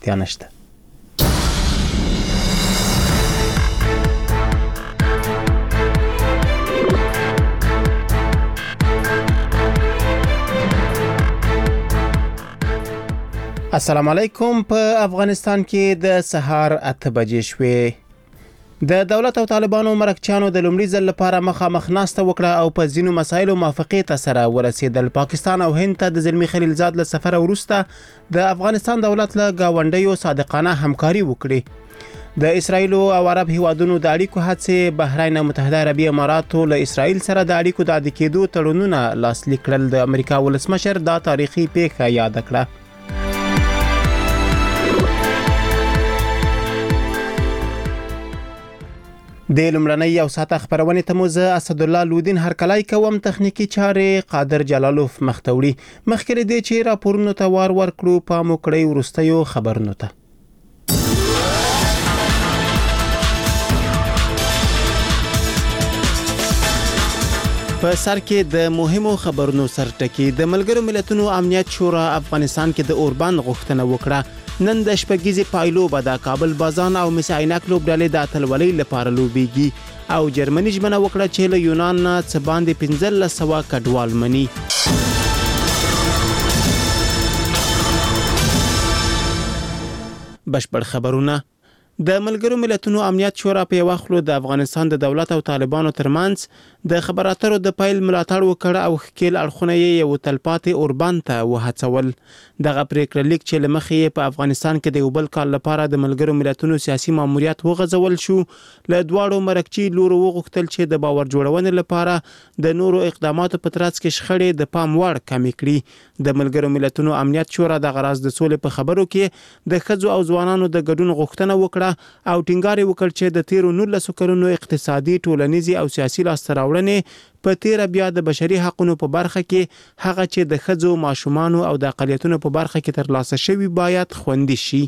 اړتیا نشته. السلام علیکم. په افغانستان کې د سهار 8 بجې شوې. د دولت او طالبانو مرکچیانو د لومړي ځل لپاره مخامخ ناسته وکړه او په ځینو مسایلو موافقې ته سره ورسېدل. پاکستان او هند ته د زلمی خلیلزاد له سفر وروسته د افغانستان دولت له گاونډیو صادقانه همکاري وکړي. د اسرایل او عرب هیوادونو د اړیکو هڅې بحرین متحده عربي اماراتو له اسرایل سره د اړیکو د عادي کېدو تړونونه لاسلیک کړل. د امریکا ولسمشر دا تاریخي پیښه یاد کړه. د لومړنۍ او ساته خبرونه ته مو زه اسدالله لودین هرکلای کوم. تخنیکی چارې قادر جلالوف مختوړي. مخکې دې چې راپورونو ته وار ورکړو په موکړی ورستیو خبرونو ته. په سر کې د مهمو خبرونو سرټکی. د ملګرو ملتونو امنیت شورا افغانستان کې د اوربند غوښتنه وکړه. نن د شپږیزې پایلوبه د کابل بازان او مس عینک لوبډلې د اتلولۍ لپاره لوبېږي او جرمني ژمنه وکړه چې له یونان نه څه باندې 1500 کډوال مني. بشپړ خبرونه. د ملګرو ملتونو امنیت شورا په وخت د افغانستان د دولت او طالبانو ترمنځ د خبراتو د پایل ملاتړ وکړ او خکیل اړخونه یې یو تلپاتې اوربند ته وهڅول. دغه پریکړه لیک چې لمخې په افغانستان کې د یو بل کال لپاره د ملګرو ملتونو سیاسي ماموریت وغځول شو. له دواړو مرکچي لورو وغوښتل چې د باور جوړونې لپاره د نورو اقداماتو په ترڅ کې شخړې د پام وړ کمې کړي. د ملګرو ملتونو امنیت شورا د غراض د سولې په خبرو کې د ښځو او ځوانانو د ګډون غوښتنه وکړه او ټینګار وکړ چې د تیرو 19 کلونو اقتصادي، ټولنیزي او سیاسي لاسته راوړنې په تیر بیا د بشري حقوقو په برخه کې هغه چې د ښځو، ماشومانو او د اقلیتونو په برخه کې ترلاسه شوی باید خوندي شي.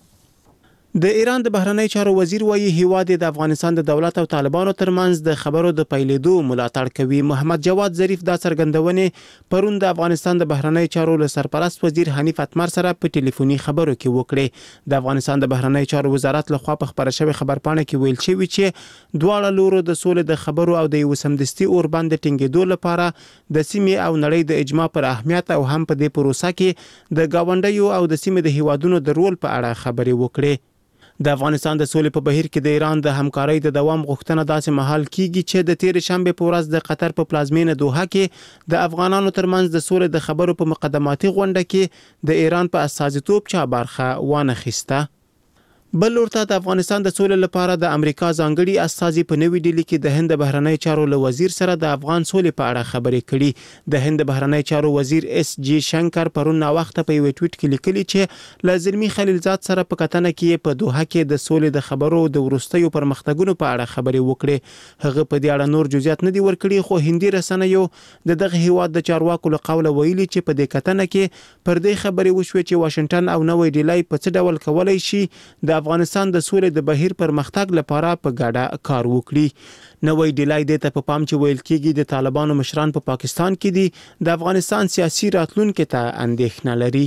د ایران د بهرنی چارو وزیر وایي هیواد د افغانستان د دولت او طالبانو ترمنځ د خبرو د پیلېدو ملاتړ کوي. محمد جواد ظریف دا څرګندونې پرون د افغانستان د بهرنی چارو له سرپرست وزیر حنیف اتمر سره په ټلیفوني خبرو کې وکړي. د افغانستان د بهرنی چارو وزارت لخوا په خبره شوی خبرپاڼه کې ویل شوی چې دواړه لورو د سولې د خبرو او د یو سمدستي اوربند ټینګېدو لپاره د سیمې او نړۍ د اجماع پر اهمیت او هم په دې پروسه کې د گاونډیو او د سیمې د هیوادونو د رول په اړه خبرې وکړي. د افغانستان د سولې په بهیر کې د ایران د همکارۍ د دوام غوښتنه داسې مهال کیږي چې د تیر شنبه په ورځ د قطر په پلازمینه دوحه کې د افغانانو ترمنځ د سولې د خبرو په مقدماتي غونډه کې د ایران په استازیتوب چا برخه وانخیسته. بل ورته د افغانستان د سولې لپاره د امریکا ځانګړي استازي په نوې ډیلي کې د هند بهرنی چارو له وزیر سره د افغان سولې په اړه خبرې کړي. د هند بهرنی چارو وزیر اس جی شنکر پرون وخت په یو ټویټ کې لیکلي چې له زلمی خلیلزاد سره په کتنه کې په دوحه کې د سولې د خبرو د ورستیو پرمختګونو په اړه خبرې وکړي. هغه په دې اړه نور جزئیات نه دي ورکړي، خو هندي رسنیو د دغه هیواد د چارواکو له قوله ویلي چې په دې کتنه کې پر دې خبرې وشوي چې واشنگټن او نوې ډیلی په څه ډول کولای شي د افغانستان د سولې د بهیر پرمختګ لپاره په ګډه کار وکړي. نوې ډیلای د ته په پام چې ویل کېږي د طالبانو مشران په پاکستان کې دي د افغانستان سیاسي راتلونکو ته اندېښنه لري.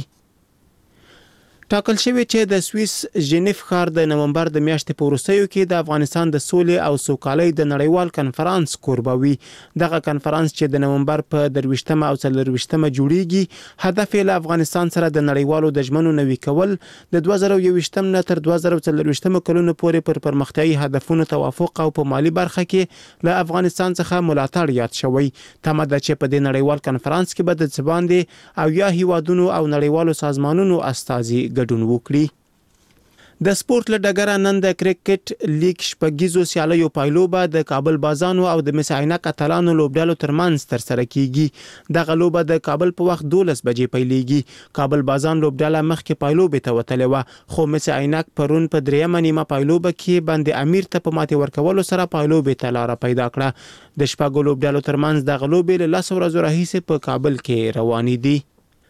ټاکل شوی چې د سویس ژنیف ښار د نومبر د میاشتې په وروستیو کې د افغانستان د سولې او سوکالۍ د نړیوال کنفرانس کوربه وي. دغه کنفرانس چې د نومبر په 23 او 24 جوړیږي هدف یې له افغانستان سره د نړیوالو د ژمنو نوي کول، د 2021 نه تر 2024 کلونو پورې پر پرمختیايي هدفونو توافق او په مالی برخه کې له افغانستان څخه ملاتړ یاد شوی. تمه ده چې په دې نړیوال کنفرانس کې به د څباندې او یا هیوادونو او نړیوالو سازمانونو استازي ګډون وکړي. د سپورت له ډګره نن د کرکټ لیګ شپږیزو سیالیو پایلوبه د کابل بازانو او د مس عینک اتلانو لوبډلو ترمنځ ترسره کیږي. دغه لوبه د کابل په وخت 12 بجې پیلېږي. کابل بازان لوبډله مخکې پایلوبه ته وتلې و، خو مس عینک پرون په دریمه نیمه پایلوبه کې باندې امیر ته په ماتې ورکولو سره پایلوبه ته لار پیدا کړه. د شپږو لوبډلو ترمنځ دغه لوبه له 10 ورځې راهیسې په کابل کې روانې دي.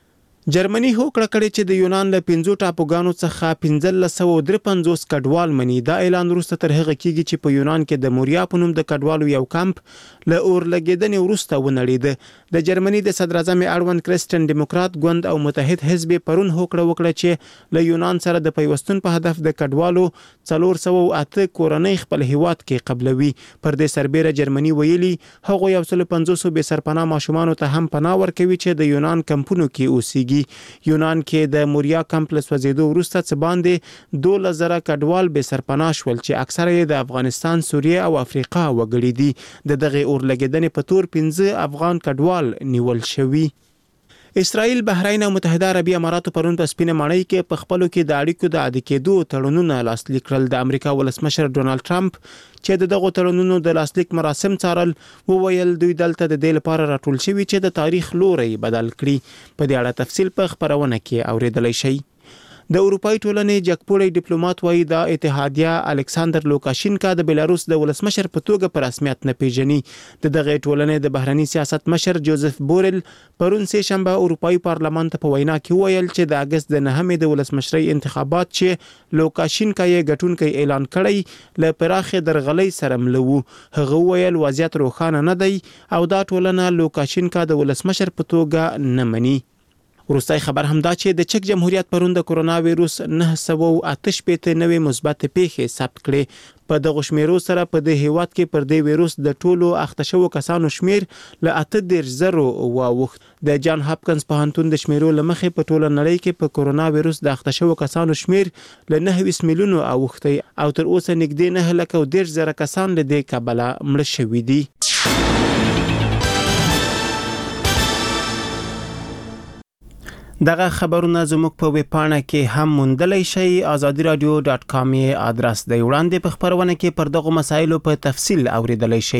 جرمني هوکړه کړې چې د یونان له 15 ټاپوګانو څخه 1553 کډوال مني. دا اعلان وروسته تر هغه کېږي چې په یونان کې د موریا په نوم د کډوالو یو کمپ له اورلګیدنې وروسته ونړېده. د جرمني د صدر اعظم اړوند کرسټن ډیموکرات ګوند او متحد حزب پرون هوکړه وکړه چې له یونان سره د پیوستون په هدف د کډوالو 408 کورنۍ خپل هیواد کې قبلوي. پر دې سربېره جرمني ویلي هغه 150 بې سرپناه ماشومان ته هم پناه ورکوي چې د یونان کمپونو کې اوسېږي. یونان کې د موریا کمپ له سوځېدو وروسته څه باندې 12,000 کډوال بې سرپناه شول چې اکثره یې د افغانستان، سوریه او افریقا وګړي دي. د دغه اورلګیدنې په تور 15 افغان کډوال نیول شوي. اسرائیل، بحرین او متحده عربي اماراتو پرون په سپینه ماڼۍ کې په خپلو کې د اړیکو د عادي کېدو تړونونه لاسلیک کړل. د امریکا ولسمشر ډونالد ټرمپ چې دغه تړونونو د لاسلیک مراسم څارل وویل دوی دلته د دې لپاره راټول شوي چې د تاریخ لوري بدل کړي. په دې اړه تفصیل په خبرونه کې اوریدلای شئ. د اروپای ټولنې جګپوړی ډیپلوماټ وایي د اتحادیه الکساندر لوکاشینکا د بیلاروس د ولسمشر په توګه په رسمیت نه پیژني. دغه ټولنې د بهرنی سیاست مشر جوزف بورل پرون سه شنبه اروپای پارلمان ته په وینا کې ویل چې د اگست د 9 د ولسمشرۍ انتخابات چې لوکاشینکا یې ګټونکي اعلان کړی له پراخه درغلۍ سره ملو. هغه ویل وضعیت روښانه نه دی او دا ټولنه لوکاشینکا د ولسمشر په توګه نه مني. وروستي خبر هم دا چې د چک جمهوریت پرون د کرونا وایروس 988 نوې مثبت پیښې ثبت کړې. په دغه شمیرو سره په دې هیواد کې پر دې وایروس د ټولو اخته شوو کسانو شمیر له 8,000 واوښت. د جان هاپکنز پوهنتون د شمیرو لمخې په ټوله نړۍ کې په کرونا وایروس د اخته شوو کسانو شمیر له 9 میلیونو اوښتی او تر اوسه نږدې 9,10,000 کسان له دې کبله مړه شوي دي. دغه خبرونه زموږ په ویب پاڼه کې هم موندلای شئ. azadiradio.com آدرس دی. وړاندې په خبرونه کې پر دغه مسایلو په تفصیل اوریدلای شئ.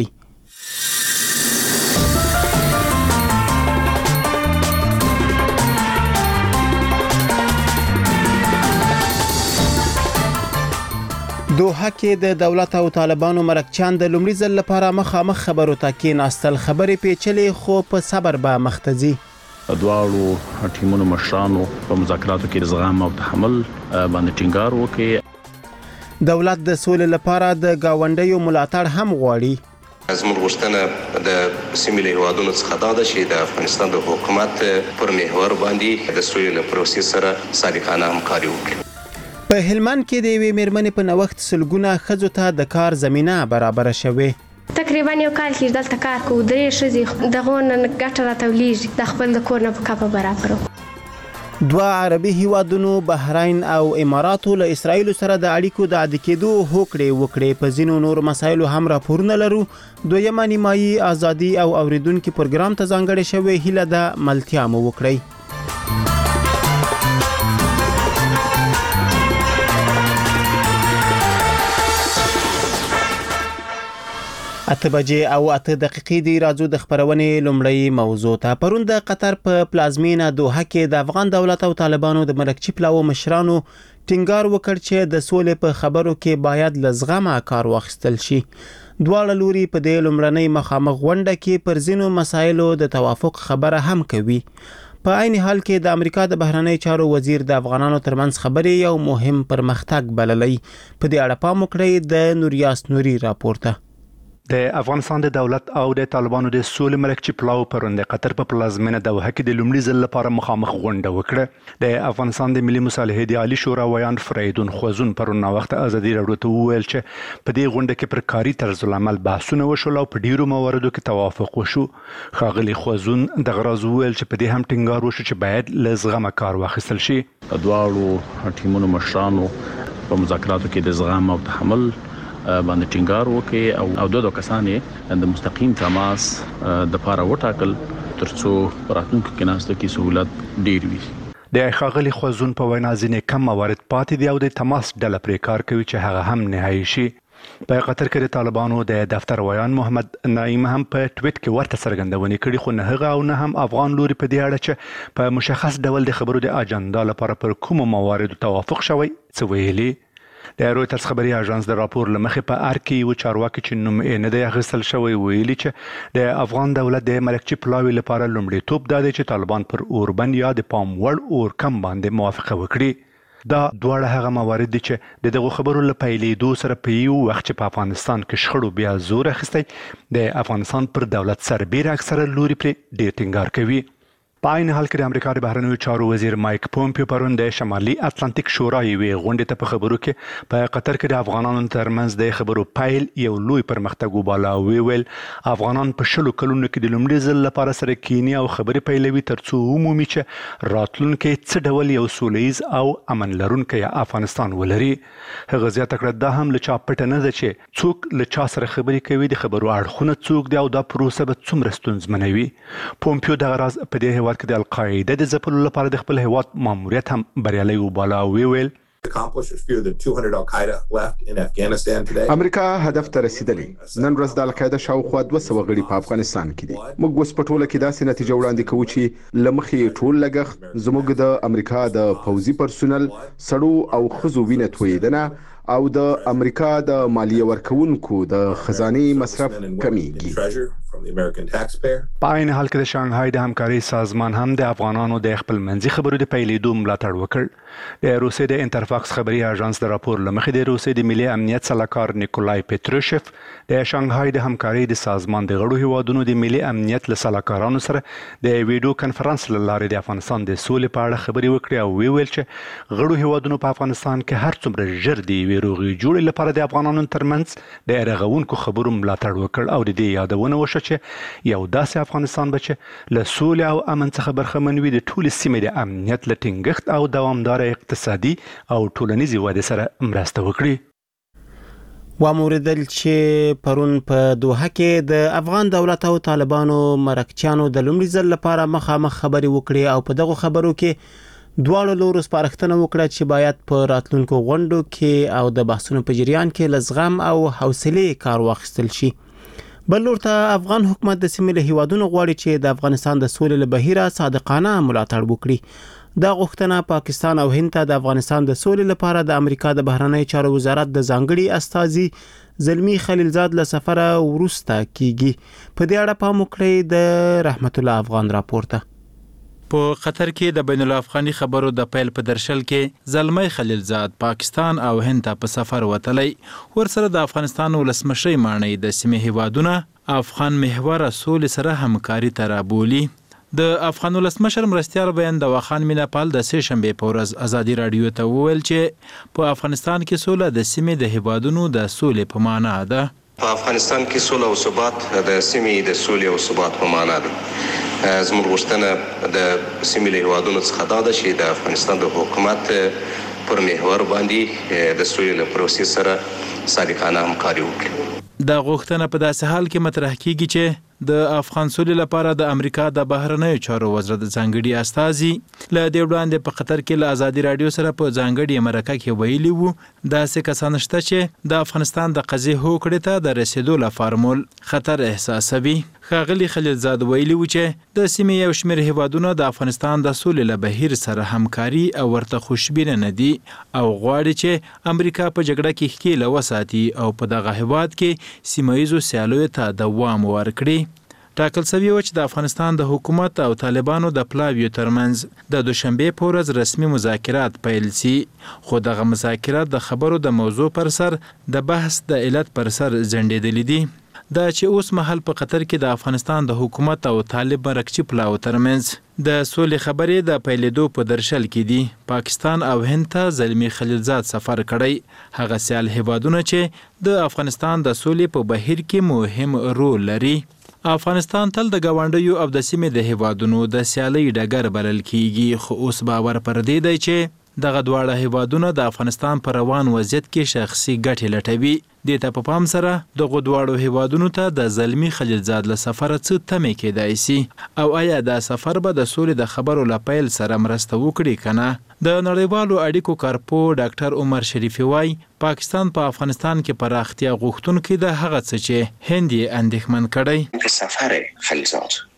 دوحه کې د دولت او طالبانو مرکچیان د لومړي ځل لپاره مخامخ خبرو ته کېناستل. خبرې پیچلې خو په صبر به مختزي. دواړو ټیمونو مشرانو په مذاکراتو کې زغم او تحمل باندې ټینګار وکړي. دولت د سولې لپاره د گاونډیو ملاتړ هم غواړي. زموږ غوښتنه د سیمې له هیوادونو څخه دا ده چې د افغانستان د حکومت پر محور باندې د سولې له پروسې سره صادقانه همکاري وکړي. په هلمند کې د یوې میرمنې په نوښت سلګونه ښځو ته د کار زمینه برابر شوه. تقریبا یو کال کې دلته کار کوو. درې ښځې دغه نن ګټه راټولیږي د خپل د کور نه په کاپه برابرو. دوه عربي هیوادونو بحرین او اماراتو له اسرائیل سره د اړیکو د عادي کېدو هوکړې وکړې. په ځینو نور مسایلو هم راپورونه لرو. دویمه نیمایي ازادي او اوریدونکو پروګرام ته ځانګړې شوې هیله ده ملتیا مو وکړئ. اته بجې او 8 دقیقې دی. راځو د خبرونې لومړی موضوع ته. پرون د قطر په پلازمینه دوحه کې د افغان دولت او طالبانو د مرکچی پلاو مشرانو ټینګار وکړ چې د سولې په خبرو کې باید لزغمه کار واخیستل شي. دواړه لوري په دې لومړنۍ مخامخ غونډه کې پر ځینو مسایلو د توافق خبره هم کوي. په عین حال کې د امریکا د بهرنی چارو وزیر د افغانانو ترمنځ خبرې یو مهم پرمختګ بللی. په دې اړه پام وکړئ د نوریاس نوري راپورته. د افغانستان د دولت او د طالبانو د سولې مرکچی پلاو پرون د قطر په پلازمینه دوحه کې د لومړي ځل لپاره مخامخ غونډه وکړه. د افغانستان د ملي مصالحې د عالی شورا ویان فریدون خوازون پرون وخت ازادي راډیو ته وویل چې په دې غونډه کې پر کاري طرز العمل بحثونه وشول او په ډیرو مواردو کې توافق وشو. ښاغلي خوازون د غراز وویل چې په دې هم ټینګار وشو چې باید لزغمه کار واخیستل شي. دواړو ټیمونو مشرانو په مذاکراتو کې د زغم او تحمل باندې ټینګار وکړي او دوه کسانې د مستقیم تماس د لپاره وټاکل ترڅو راتلونکو کې ناسته کې سہولت ډیر وي. د ښاغلي خوازون په وینا ځینې کم موارد پاتې دي او د تماس ډله پرې کار کوي چې هغه هم نهایي شي. په قطر کې د طالبانو د دفتر ویان محمد نعیم هم په ټویټ کې ورته څرګندونې کړي خو نه هغه او نه هم افغان لوري په دې اړه چې په مشخص ډول د خبرو د اجنډا لپاره پر کومو مواردو توافق شوی څه ویلي. د رويټرز خبري اژانس د راپور لمخې په ارکی و چارواکي چې نوم یې نه دی اخیستل شوی ویلي چې د افغان دولت د ملکچي پلاوي لپاره لومړی توپ دا دی چې طالبان پر اوربند یا د پام وړ اورکم باندې موافقه وکړي. دا دواړه هغه موارد دي چې دغه خبرو له پیلېدو سره په یو وخت چې په افغانستان کې شخړو بیا زور اخیستی د افغانستان پر دولت سربېره اکثره لوري پرې ډېر ټینګار کوي. په عین حال کې د امریکا د بهرنیو چارو وزیر مایک پومپیو پرون د شمالي اتلانتیک شورا یوې غونډې ته په خبرو کې په قطر کې د افغانانو ترمنځ د خبرو پیل یو لوی پرمختګ وباله او ویل افغانان په 10 کلونو کې د لومړي ځل لپاره سره کینی او خبرې پیلوي ترڅو عمومي چې راتلونکي څه ډول یو سولهییز او امن لرونکی افغانستان ولري. هغه زیاته کړه دا هم له چا پټه نه ده چې څوک له چا سره خبرې کوي د خبرو اړخونه څوک دی او دا پروسه به څومره ستونزمنوي. پومپیو دغه راز په دې هیواد کې د القاعده د ځپلو لپاره د خپل هیواد ماموریت هم بریالي وباله او ویل امریکا هدف ته رسیدلی. نن ورځ د القاعده شاوخوا 200 غړي په افغانستان کې دي. موږ اوس په ټوله کې داسې نتیجه وړاندې کوو چې لمخې ټول لګښت زموږ د امریکا د پوځي پرسونل سړو او خزو وینه تویدنه او د امریکا د مالیه ورکونکو د خزانه مصرف کمیږي. په عین حال کې د شانګهای د همکاري سازمان هم د افغانانو د خپل منځي خبرو د پیلېدو ملاتړ وکړ. د روسیې د انټرفاکس خبري اژانس د راپور لمخې د روسیې د ملي امنیت سلاکار نیکولای پټروشف د شانګهای د همکاري د سازمان د غړو هیوادونو د ملي امنیت له سلاکارانو سره د ویډیو کانفرنس له لارې د افغانستان د سولې په اړه خبري وکړي او ویل چې غړو هیوادونو په افغانستان کې هر څومره ژر دی ویروغي جوړ لپاره د افغانانو ترمنځ د رغونکو خبرو ملاتړ وکړ او د دې یادونه وشوه چې یو داسې افغانستان به چې له سولې او امن څخه برخمن وي د ټولې سیمې د امنیت له ټینګښت او دوامداره اقتصادي او ټولنیزې ودې سره مرسته وکړي. واموردل چې پرون په دوحه کې د افغان دولت او طالبانو مرکچیانو د لومړي ځل لپاره مخامخ خبرې وکړي او په دغه خبرو کې دواړو لورو سپارښتنه وکړه چې باید په راتلونکو غونډو کې او د بحثونو په جریان کې له زغم او حوصلې کار واخیستل شي. بل لور ته افغان حکومت د سیمې له هیوادونو غواړي چې د افغانستان د سولې له بهیره صادقانه ملاتړ وکړي. دا غوښتنه پاکستان او هند ته د افغانستان د سولې لپاره د امریکا د بهرنیو چارو وزارت د ځانګړي استازي زلمی خلیلزاد له سفره وروسته کیږي. په دې اړه پام وکړئ د رحمت الله افغان راپورته. په قطر کې د بین الافغاني خبرو د پیل په درشل کې زلمی خلیلزاد پاکستان او هند ته په سفر وتلی. ورسره د افغانستان ولسمشر مانی د سیمې هیوادونه افغان محور سولې سره همکاري ته رابولي. د افغان ولسمشر مرستیال بیان د وخان میناپال د سه شنبه په ورځ ازادي رادیو ته وویل چې په افغانستان کې سوله د سیمې د هیوادونو د سولې په معنا ده. په افغانستان کې سوله او ثبات د سیمې د سولې او ثبات په معنا ده. زموږ غوښتنه د سیمې له هیوادونو څخه دا ده چې د افغانستان د حکومت پر محور باندې د سولې له پروسې سره صادقانه همکاري وکړي. دا غوښتنه په داسې حال کې مطرح کیږي چې د افغان سولې لپاره د امریکا د بهرنیو چارو وزارت ځانګړي استازي له دې وړاندې په قطر کې له ازادي رادیو سره په ځانګړي مرکه کې ویلي وو داسې کسان شته چې د افغانستان د قضیې هوکړې ته د رسیدو لپاره خطر احساسوي. ښاغلي خلیلزاد ویلي و چې د سیمې یو شمېر هیوادونه د افغانستان د سولې له بهیر سره همکاري او ورته خوشبینه نه دي او غواړي چې امریکا په جګړه کې ښکیله وساتي او په دغه هیواد کې سیمه ییزو سیالیو ته دوام ورکړي. ټاکل شوی و چې د افغانستان د حکومت او طالبانو د پلاویو ترمنځ د دوشنبه په ورځ رسمي مذاکرات پیل شي، خو دغه مذاکرات د خبرو د موضوع پر سر د بحث د علت پر سر ځنډېدلي دي. دا چې اوس مهال په قطر کې د افغانستان د حکومت او طالب مرکچي پلاو ترمنځ د سولې خبرې د پیلېدو په درشل کې دي. پاکستان او هند ته زلمی خلیلزاد سفر کړی، هغه سیال هیوادونه چې د افغانستان د سولې په بهیر کې مهم رول لري. افغانستان تل د ګاونډیو او د سیمې د هیوادونو د سیالۍ ډګر بلل کیږي، خو اوس باور پر دې دی چې دغه دواړه هیوادونه د افغانستان پر روان وضعیت کې شخصي ګټې لټوي. دې ته په پام سره دغه دواړو هیوادونو ته د زلمی خلیلزاد له سفره څه تمې کېدای شي او آیا دا سفر به د سولې د خبرو له پیل سره مرسته وکړي که نه؟ د نړیوالو اړیکو کارپو ډاکټر عمر شریفي وایي پاکستان په افغانستان کې پراختیا غوښتونکی د هغه څه چې هند یې اندېښمن کړی. په سفر خلیلزاد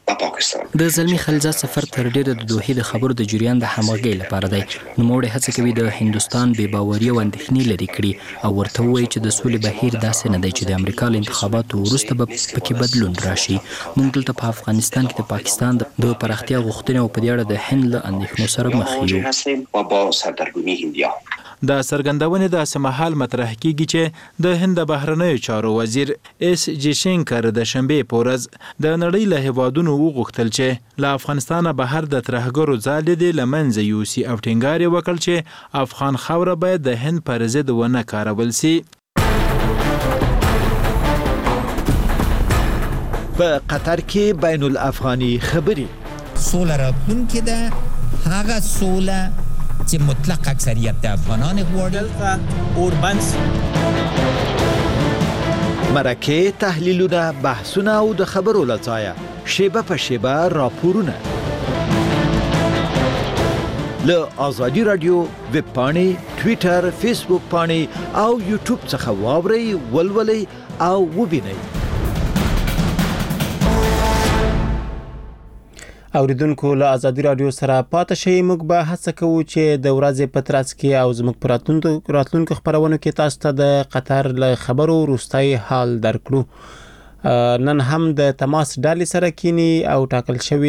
د زلمی خلیلزاد سفر تر ډیره د دوحې د خبرو د جریان د همغږۍ لپاره دی. نوموړی هڅه کوي د هندوستان بې باوري او اندېښنې لرې کړي او ورته ووایي چې د سولې بهیر داسې نه دی چې د امریکا له انتخاباتو وروسته به پکې بدلون راشي. موږ دلته په افغانستان کې د پاکستان د پراختیا غوښتنې او په دې اړه د هند له اندېښنو سره مخ یو. د څرګندونې داسې مهال مطرح کیږي چې د هند د بهرنیو چارو وزیر اس جیشنکر د شنبې په ورځ د نړۍ له هیوادونو وغوښتل چې له افغانستانه بهر د ترهګرو ځالې دې له منځه یوسي او ټینګار یې وکړ چې افغان خاوره باید د هند پر ضد ونه کارول سي. په قطر کې بین الافغاني خبرې سوله راتلونکې ده، هغه سوله چې مطلق اکثریت د افغانان غواړي. اوربنس مرکه تحلیلونه، بحثونه او د خبرو لځایه شیبه په شیبه راپورونه له آزادي رادیو ویب پاڼې، ټویټر، فیسبوک پاڼې او یوټیوب څخه واورئ، ولولئ او وبینئ. اوریدونکو له آزادي رادیو سره پاتې شئ. موږ به هڅه کوو چې د ورځې په ترڅ کې او زموږ په راتلونکو خبرونو کې تاسو ته د قطر له خبرو وروستی حال درکړو. نن هم د تماس ډلې سره کینی او ټاکل شوی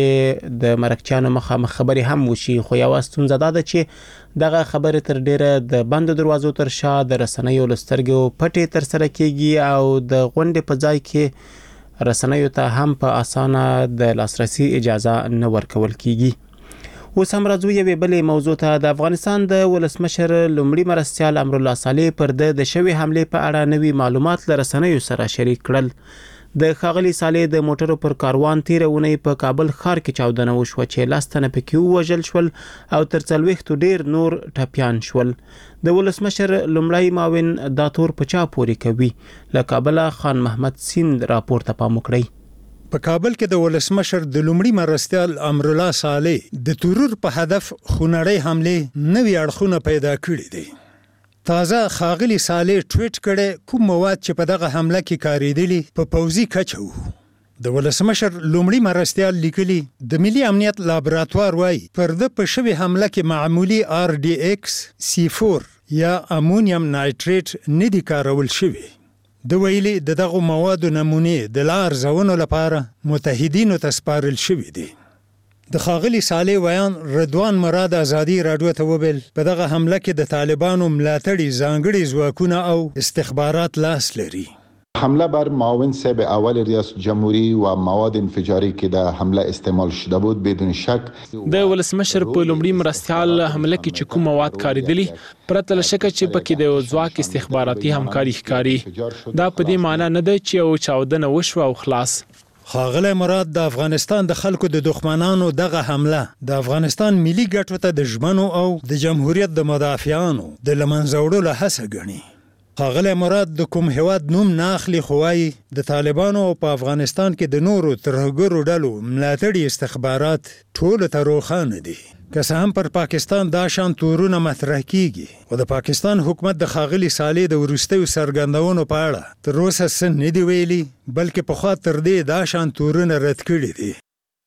چې د مرکچیانو مخامخ خبرې هم وشي، خو یو ستونزه ده چې دغه خبرې تر ډیره د بندو دروازو تر شا د رسنیو لسترګو پټې تر سره کیږي او د غونډې په ځای کې رسنیو ته هم په اسانه د لاسرسي اجازه نه ورکول کیږي. اوس هم راځو یوې بلې موضوع ته. د افغانستان د ولسمشر لومړي مرستیال امرالله صالح پر د شوې حملې په اړه نوي معلومات له رسنیو سره شریک کړل. د ښاغلي صالح د موټرو پر کاروان تیره اونۍ په کابل ښار کې چاودنه وشوه چې 10 تنه پکې ووژل شول او تر 40 ډیر نور ټپیان شول. د ولسمشر لومړی معاون دا تور په چا پورې کوي؟ له کابله خان محمد سیند راپور ته پام وکړئ. په کابل کې د ولسمشر د لومړي مرستیال امرالله صالح د ترور په هدف خونړۍ حمله نوي اړخونه پیدا کړي دي. تازه ښاغلي صالح ټویټ کړي کوم مواد چې په دغه حمله کې کاریدلي په پوځي کچه وو. د ولسمشر لومړي مرستیال لیکلي د ملي امنیت لابراتوار وايي پر د په شوی حمله کې معمولی RDX C4 یا امونیم نایټریټ نه دي کارول شوی. د ویلي دغه موادو نمونې د لار ځونو لپاره متحدینو ته سپارل شوی دي. د ښاغلي صالح ویان رضوان مراد آزادي رادیو ته وویل په دغه حمله کې د طالبانو ملاتړي ځانګړي ځواکونه او استخبارات لاس لري. حمله بر معاون صاحب اول ریاست جمهوری و مواد انفجاری که در حمله استعمال شده بود بدون شک د ولسمشر په لومړي مرستیال حمله کې چې کوم مواد کاریدلي پرته له شکه چې پکې د ځواک استخباراتي همکاري ښکاري. دا په دې معنی نه ده چې یو چاودنه وشوه او خلاص. ښاغلی مراد د افغانستان د خلکو د دښمنانو دغه حمله د افغانستان ملي ګټو ته د ژمنو او د جمهوریت د مدافعانو د له منځه وړلو هڅه ګڼي. ښاغلی مراد د کوم هیواد نوم نه اخلي خو وایي د طالبانو په افغانستان کې د نورو ترهګرو ډلو ملاتړي استخبارات ټولو ته روښانه دي. که څه هم پر پاکستان دا شان تورونه مطرح کیږي او د پاکستان حکومت د ښاغلي صالح د وروستیو څرګندونو په اړه تر اوسه څه نه دي ویلي، بلکې پخوا تر دې دا شان تورونه رد کړي دي.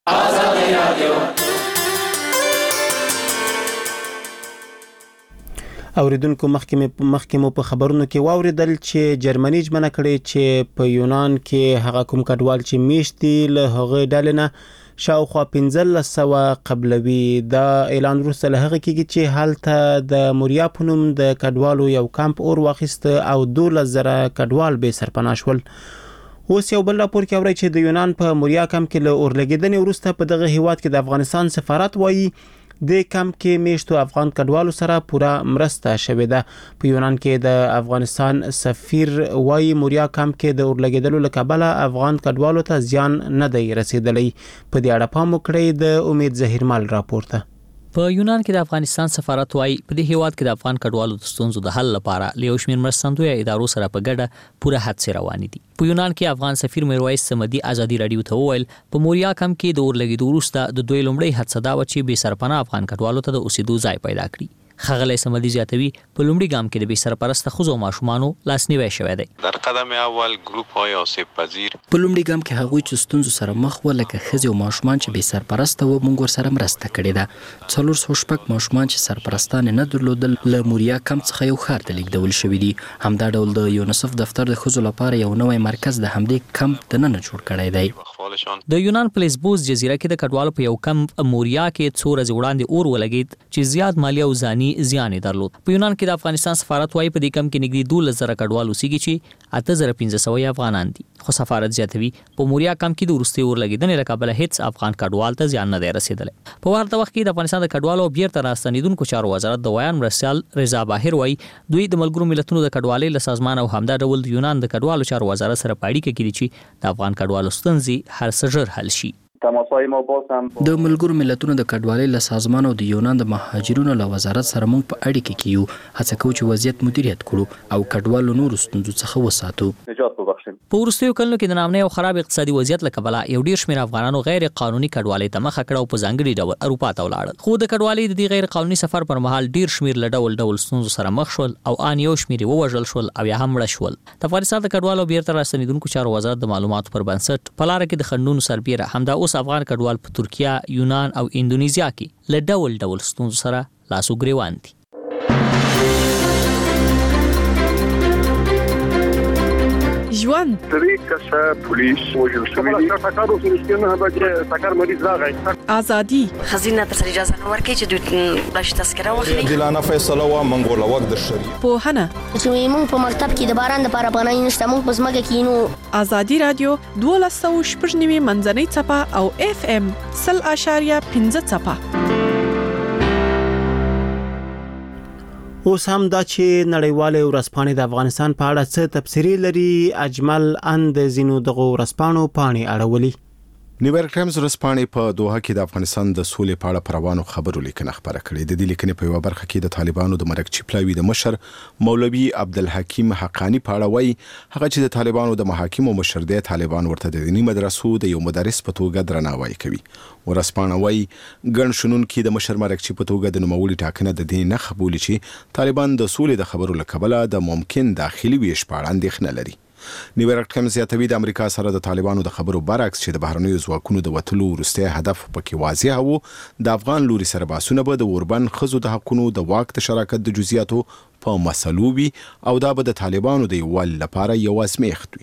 اوریدونکو مخکې مو په خبرونو کې واوریدل چې جرمني ژمنه کړې چې په یونان کې هغه کوم کډوال چې میشت دي له هغه ډلې نه شاوخوا 1500 قبلوي. دا اعلان وروسته له هغه کېږي چې هلته د موریا په نوم د کډوالو یو کمپ اور واخیسته او 12,000 کډوال بې سرپناه شول. اوس یو بل راپور کې اورئ چې د یونان په موریا کمپ کې له اورلګېدنې وروسته په دغه هیواد کې د افغانستان سفارت وایي د کمپ کې میشتو افغان کډوالو سره پوره مرسته شوې ده. په یونان کې د افغانستان سفیر وایي موریا کمپ کې د اورلګېدلو له کبله افغان کډوالو ته زیان نه دی رسیدلی. په دې اړه پام وکړئ د امید ظهیرمل راپور ته. په یونان کې د افغانستان سفارت وايي په دې هیواد کې د افغان کډوالو د ستونزو د حل لپاره له یو شمېر مرستندویه ادارو سره په ګډه پوره هڅې روانې دي. په یونان کې افغان سفیر میرویس سمدي آزادي رادیو ته وویل په موریا کمپ کې د اورلګېدو وروسته د دوی لومړی هڅه دا و چې بې سرپناه افغان کډوالو ته د اوسېدو ځای پیدا کړي. ښاغلی صمدي زیاتوي په لومړي ګام کې د بې سرپرسته ښځو او ماشومانو لاسنیوی شوی دی. در قدم اول گروپ های آسیب پذیر په لومړي ګام کې هغوی چې ستونزو سره مخ وو لکه ښځې او ماشومان چې بې سرپرسته وو موږ ورسره مرسته کړې ده. 406 ماشومان چې سرپرستان نه درلودل له موریا کمپ څخه یو ښار ته لیږدول شوي دي. همدا ډول د یونیسف دفتر د ښځو لپاره یو نوی مرکز د همدې کمپ دننه جوړ کړی دی. د یونان په لیسبوس جزیره کې د کډوالو په یو کمپ موریا کې څو ورځې وړاندې اور ولګېد چې زیات مالی او ځاني زیان یې درلود. په یونان کې د افغانستان سفارت وايي په دې کمپ کې نږدې 12,000 کډوال اوسېږي چې 8500 افغانان دي. خو سفارت زیاتوي په موریا کمپ کې د وروستي اور لګېدنې له کبله هیڅ افغان کډوال ته زیان نه دی رسېدلی. په ورته وخت کې د افغانستان د کډوالو او بیرته راستنېدونکو چارو وزارت د ویان مرستیال رضا باهر وايي دوی د ملګرو ملتونو د کډوالۍ له سازمان او همدا ډول د یونان د کډوالو چارو وزارت سره په اړیکه کې دي چې د افغان کډوالو ستونزې هر څه ژر حل شي. د ملګرو ملتونو د کډوالۍ له سازمان او د یونان د مهاجرینو له وزارت سره موږ په اړیکه کې یو هڅه کوو چې وضعیت مدیریت کړو او کډوالو نورو ستونزو څخه وساتو. په وروستیو کلونو کې د نامنۍ او خراب اقتصادي وضعیت له کبله یو ډیر شمېر افغانانو غیر قانوني کډوالۍ ته مخه کړه او په ځانګړي ډول اروپا ته ولاړل. خو د کډوالۍ د دې غیر قانوني سفر پر مهال ډیر شمېر له ډول ډول ستونزو سره مخ شول او ان یو شمېر یې ووژل شول او یا هم مړه شول. د افغانستان د کډوالو بیرته راستنېدونکو چارو وزارت د معلوماتو پر بنسټ په لاره کې د خنډونو سربیره همدا اوس افغان کډوال په ترکیه، یونان او اندونیزیا کې له ډول ډول ستونزو سره لاس او ګریوان دي. ژوند درې کسه پولیس وژل شوي دي. سکارو سره بچي سکار مریض راغی. ازادي خزینه تر اجازه نه ورکړي چې دوی تذکره واخلي. دلانه فیصله و منګول وخت د شری پوهنه چې موږ په مکتب کې د باران لپاره پناه نشته موږ په ځمکه کې نو. ازادي رادیو 12.9 منځنۍ څپه او FM 0.5 څپه. اوس هم دا چې نړیوالې ورځپاڼې د افغانستان په اړه څه تبصرې لري. اجمل اند زینو دغه ورځپاڼو پاڼې اړولي. نیویارک ټایمز ورځپاڼې په دوحه کې د افغانستان د سولې په اړه په روانو خبرو لیکنه خپره کړې. د دې لیکنې په یوه برخه کې د طالبانو د مرکزي پلاوي د مشر مولوي عبدالحکیم حقانی په اړه وایي هغه چې د طالبانو د محاکمو مشر دی طالبان ورته د دیني مدرسو د یو مدرس په توګه درناوی کوي. ورځپاڼه وایي ګڼ شنونکي د مشر مرکزي په توګه د نوموړي ټاکنه د دې نښه بولي چې طالبان د سولې د خبرو له کبله د ممکن داخلي ویش په اړه اندېښنه لري. نیویارک ټایمز زیاتوي د امریکا سره د طالبانو د خبرو برعکس چې د بهرنیو ځواکونو د وتلو وروستی هدف پکې واضح وو د افغان لوري سره بحثونه به د اوربن ښځو د حقونو د واک د شراکت د جزئیاتو په مسلو وي او دا به د طالبانو د یووالي لپاره یو ازمیښت وي.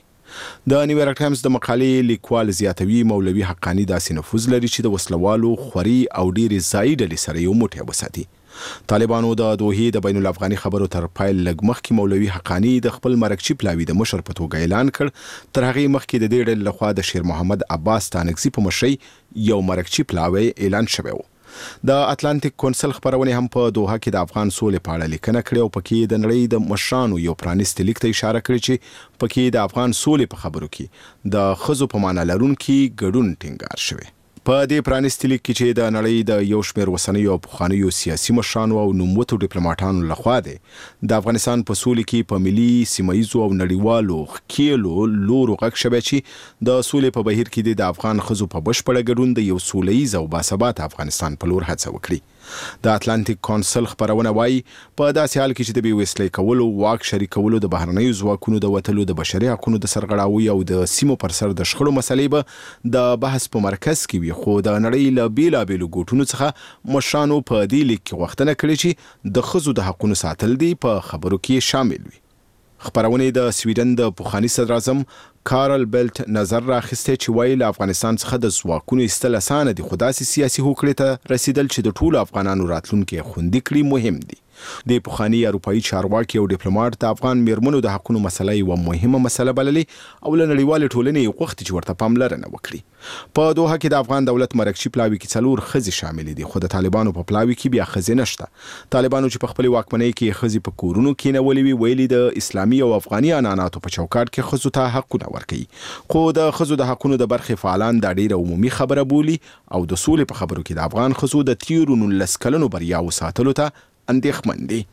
د نیویارک ټایمز د مقالې لیکوال زیاتوي مولوي حقانی داسې نفوذ لري چې د وسلوالو خوري او ډېرې ځایي ډلې سره یو موټی وساتي. طالبانو د دوحې د بین الافغاني خبرو تر پایل لږ مخکې مولوي حقانی د خپل مرکزي پلاوي د مشر په توګه اعلان کړ. تر هغې مخکې د دې ډلې لخوا د شیر محمد عباس تانکزي په مشرۍ یو مرکزي پلاوی اعلان شوی و. د اتلانتیک کونسل خبرونه هم په دوحه کې د افغان سولې په اړه لیکنه کړې او پکې د نړۍ د مشرانو یو پرانیستي لیک ته اشاره کړې چې پکې د افغان سولې په خبرو کې د ښځو په معنا لرونکي ګډون ټینګار شوی. په دې پرانیستي لیک کې چې د نړۍ د یو شمېر اوسنیو او پخوانیو سیاسي مشرانو او نوموتو ډیپلوماټانو لخوا دی د افغانستان په سولې کې په ملي سیمهیزو او نړیوالو ښکیلو لورو غږ شوی چې د سولې په بهیر کې د افغان ښځو په بشپړه ګډون د یو سولیز او باثباته افغانستان په لور هڅه وکړي. د اتلانتیک کونسل خبرونه وایي په داسې حال کې چې د بې وسلې کولو واک شریکولو د بهرنیو ځواکونو د وتلو د بشري حقونو د سرغړاوي او د سیمو پر سر د شخړو مسلې به د بحث په مرکز کې وي خو د نړۍ له بیلابیلو ګوټونو څخه مشرانو په دې لیک کې غوښتنه کړې چې د ښځو د حقونو ساتل دي په خبرو کې شامل وي. خبرونه د سویډن د پوخاني صدر اعظم کارل بیلت نظر راخسته چې وایي له افغانستان څخه د ځواکونو ایستل اسانه دي خو داسې سیاسي هوکړې ته رسیدل چې د ټولو افغانانو راتلونکي خوندي کړي مهم دي. د پوخاني اروپایي چارواکي او ډیپلوماټ د افغان میرمنو د حقونو مسله یوه مهمه مسله بللې او له نړیوالې ټولنې یې غوښتي چې ورته پاملرنه وکړي. په دوحه کې د افغان دولت مرکزي پلاوي کې 4 ښځې شاملې دي خو د طالبانو په پلاوي کې بیا ښځې نشته. طالبانو چې په خپل واکمنۍ کې ښځې په کورونو کېنولې وي ویلي د اسلامي او افغاني عنعناتو په چوکاټ کې ښځو ته حقونه ورکوي خو د ښځو د حقونو د برخې فعالان دا ډیره عمومي خبره بولي او د سولې په خبرو کې د افغان ښځو د تیرو 19 کلونو بریاوو ساتلو ته اندېښمن دي.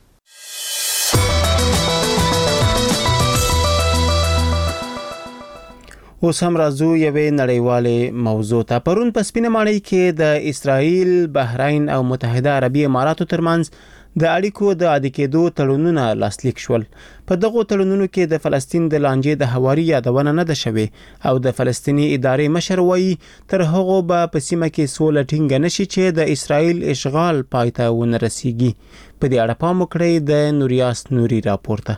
اوس هم راځو یوې نړیوالې موضوع ته. پرون په سپینه ماڼۍ کې د اسرائیل، بحرین او متحده عربي اماراتو ترمنځ د اړیکو د عادي کېدو تړونونه لاسلیک شول. په دغو تړونونو کې د فلسطین د لانجې د هواري یادونه نه ده شوې او د فلسطیني ادارې مشر وایي تر هغو به په سیمه کې سوله ټینګه نشي چې د اسرائیل اشغال پای ته ونه رسیږي. په دې اړه پام وکړئ د نوریاس نوري راپورته.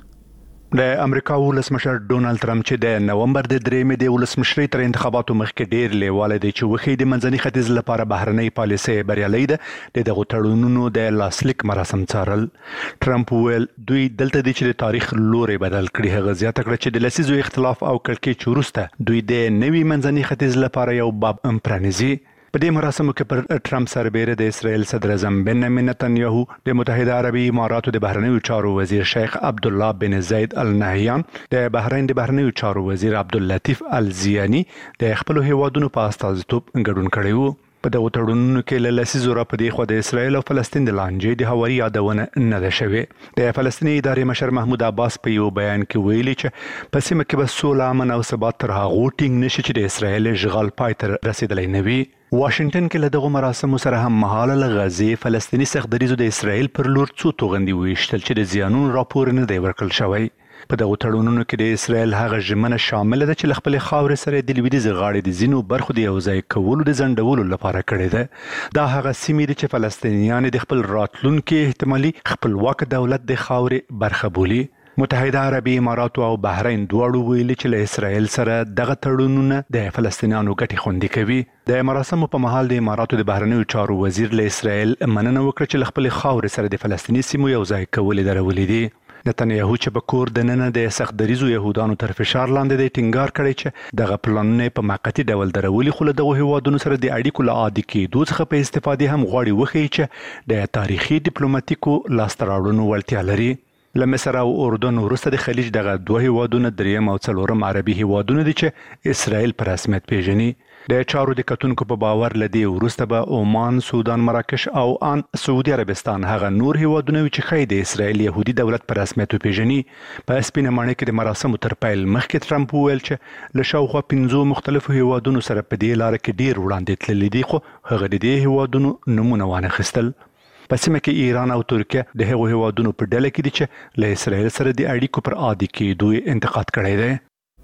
د امریکا ولسمشر ډونالد ټرمپ چې د نومبر د 3 د ولسمشرۍ تر انتخاباتو مخکې ډیر لیواله دی چې وخی د منځني ختیځ لپاره بهرنۍ پالیسي بریالۍ ده د دغو تړونونو د لاسلیک مراسم څارل. ټرمپ ویل دوی دلته دي چې د تاریخ لوري بدل کړي. هغه زیاته کړه چې د لسیزو اختلاف او کړکېچ وروسته دوی د نوي منځني ختیځ لپاره یو باب پرانیزي. په دې مراسمو کې پر ټرمپ سربېره د اسرائیل صدر اعظم بنیامین نتنیاهو، د متحده عربي اماراتو د بهرنیو چارو وزیر شیخ عبدالله بن زید ال نهیان، د بحرین د بهرنیو چارو وزیر عبداللطیف الزیانی د خپل هیوادونو په استازیتوب ګډون کړی وو. په دغو تړونونو کې له لسیزو را په دې خوا د اسرائیل او فلسطین د لانجې د هواري یادونه نه ده شوې. د فلسطیني ادارې مشر محمود عباس په یو بیان کې ویلي چې په سیمه کې به سوله، امن او ثبات تر هغو ټینګ نشي چې د اسرائیل اشغال پای ته رسیدلی نه وي. واشنگټن کې له دغو مراسمو سره هم مهاله له غزې فلسطیني سختدریزو د اسرائیل پر لور څو توغندي ویشتل چې د زیانونو راپور نه دی ورکړل شوی. په دغو تړونونو کې د اسرائیل هغه ژمنه شامله ده چې له خپلې خاورې سره د لویدیځې غاړې د ځینو برخو د یوځای کولو د ځنډولو لپاره کړې ده. دا هغه سیمې دي چې فلسطینیان د خپل راتلونکي احتمالي خپلواک دولت د خاورې برخه بولي. متحده عربي اماراتو او بحرین دواړو ویلي چې له اسرائیل سره دغه تړونونه د فلسطینیانو ګټې خوندي کوي. د مراسمو په مهال د اماراتو د بهرنیو چارو وزیر له اسرائیل مننه وکړه چې له خپلې خاورې سره د فلسطیني سیمو یوځای کول درولې دي. نتنیاهو چې په کور د ننه د سختدریزو یهودانو تر فشار لاندې د ټینګار کړی چې دغه پلانونه په موقتي ډول درولي، خو له دغو هیوادونو سره د اړیکو له عادي کېدو څخه په استفادې هم غواړي وښیي چې د تاریخي ډیپلوماتیکو لاسته راوړنو وړتیا لري. له مصر او اردن وروسته د خلیج دغه دوه هیوادونه دریم او څلورم عربي هیوادونه دي چې اسرائیل په رسمیت پیژني. د چارو د کتونکو په باور لدی وروسته به عمان، سودان، مراکش او ان سعودي عربستان هغه نور هیوادونه چې خې د اسرائیل يهودي دولت په رسمیت پیژني. په سپینه ماڼۍ کې د مراسمو تر پیل مخکې ټرمپ ویل چې له شاوخوا 15 مختلفو هیوادونو سره په دې لار کې ډیر وړاندې تللی دي، خو هغه د دې هیوادونو نمونه وانه خستل. په سیمه کې ایران او ترکیه د هغو هیوادونو په ډله کې دي چې له اسرائیل سره د اړیکو پر عادي کېدو انتقاد کړی دی.